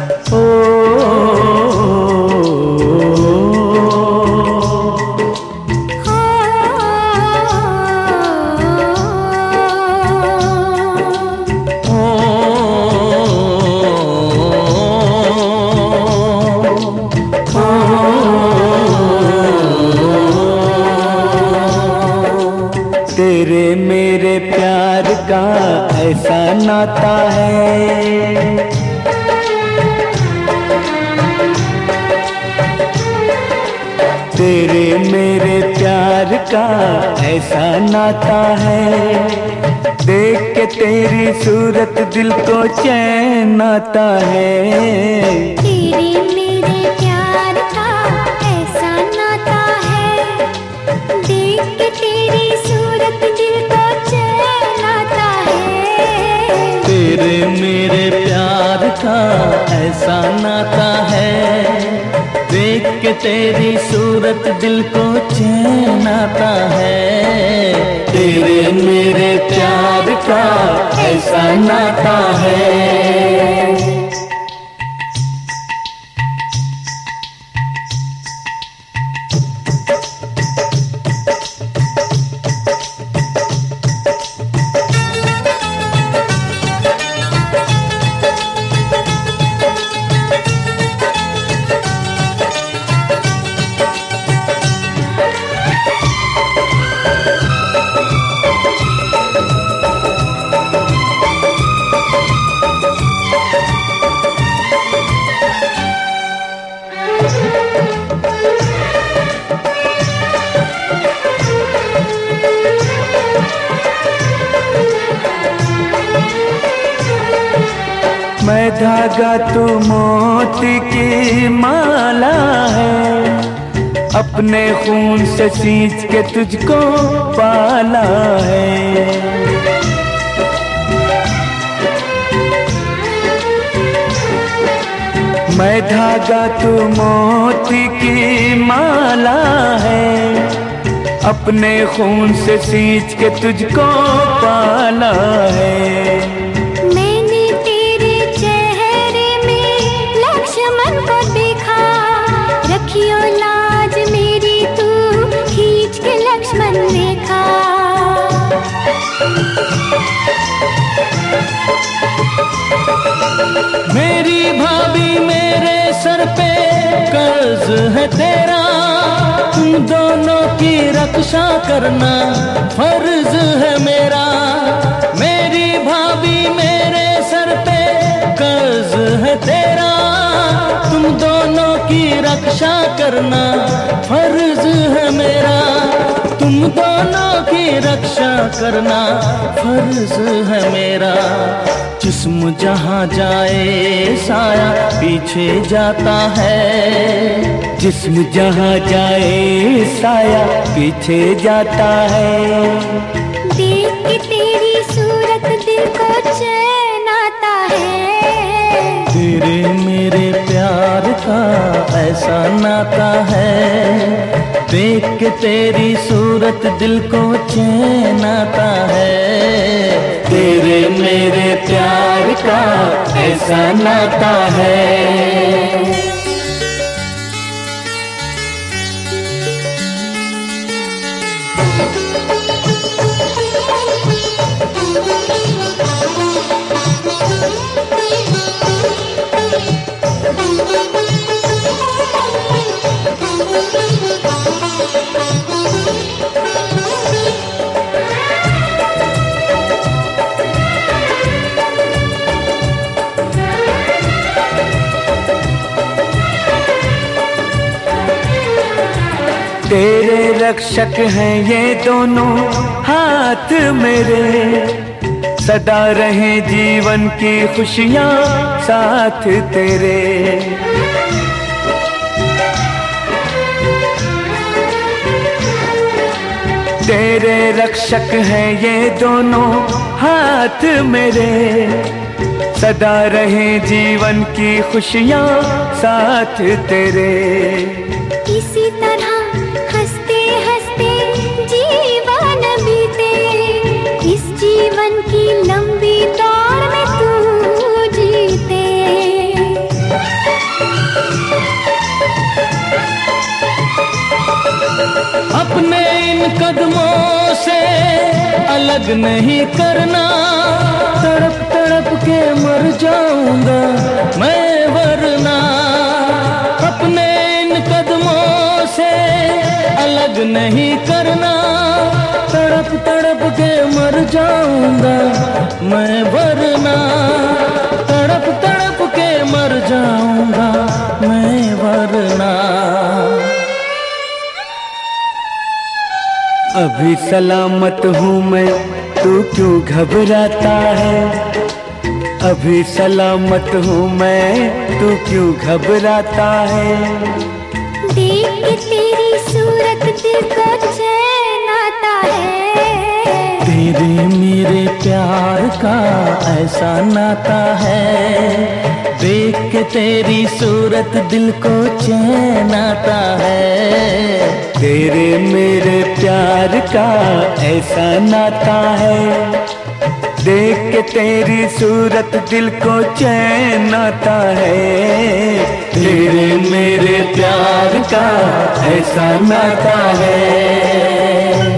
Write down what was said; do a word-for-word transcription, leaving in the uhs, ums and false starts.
ओ, तेरे मेरे प्यार का ऐसा नाता है, तेरे मेरे प्यार का ऐसा नाता है, देख के तेरी सूरत दिल को चैन आता है। तेरे मेरे प्यार का ऐसा नाता है, देख के तेरी सूरत दिल को चैन आता है। तेरे मेरे प्यार का ऐसा नाता है, देख के तेरी सूरत दिल को चैन आता है। तेरे मेरे प्यार का ऐसा नाता है। मैं धागा तू मोती की माला है, अपने खून से सींच के तुझको पाला है। मैं धागा तू मोती की माला है, अपने खून से सींच के तुझको पाला है। रखियो लाज मेरी तू खींच के लक्ष्मण देखा। मेरी भाभी मेरे सर पे कर्ज है तेरा, तुम दोनों की रक्षा करना फर्ज है मेरा। मेरी भाभी मेरे सर पे कर्ज है तेरा, तुम दोनों की रक्षा करना फर्ज है मेरा। तुम दोनों की रक्षा करना फर्ज है मेरा। जिस्म जहाँ जाए साया पीछे जाता है, जिस्म जहाँ जाए साया पीछे जाता है। देख के तेरी सूरत दिल को चैन आता है। तेरे मेरे प्यार का ऐसा नाता है, देख के तेरी सूरत दिल को चैन आता है। तेरे मेरे प्यार का ऐसा नाता है। तेरे रक्षक हैं ये दोनों हाथ मेरे, सदा रहे जीवन की खुशियाँ साथ तेरे। तेरे रक्षक हैं ये दोनों हाथ मेरे, सदा रहे जीवन की खुशियाँ साथ तेरे। इसी तरह हंसते हंसते जीवन बीते, इस जीवन की लंबी दौड़ में तू जीते। अलग नहीं करना, तड़प तड़प के मर जाऊंगा मैं वरना। अपने इन कदमों से अलग नहीं करना, तड़प तड़प के मर जाऊंगा मैं वरना। तड़प तड़प के मर जाऊंगा मैं वरना। अभी सलामत हूँ मैं, तू क्यों घबराता है? अभी सलामत हूँ मैं, तू क्यों घबराता है? देख के तेरी सूरत दिल को चैन आता है। तेरे मेरे प्यार का ऐसा नाता है, देख के तेरी सूरत दिल को चैन आता है। तेरे मेरे प्यार का ऐसा नाता है, देख के तेरी सूरत दिल को चैन आता है। तेरे मेरे प्यार का ऐसा नाता है।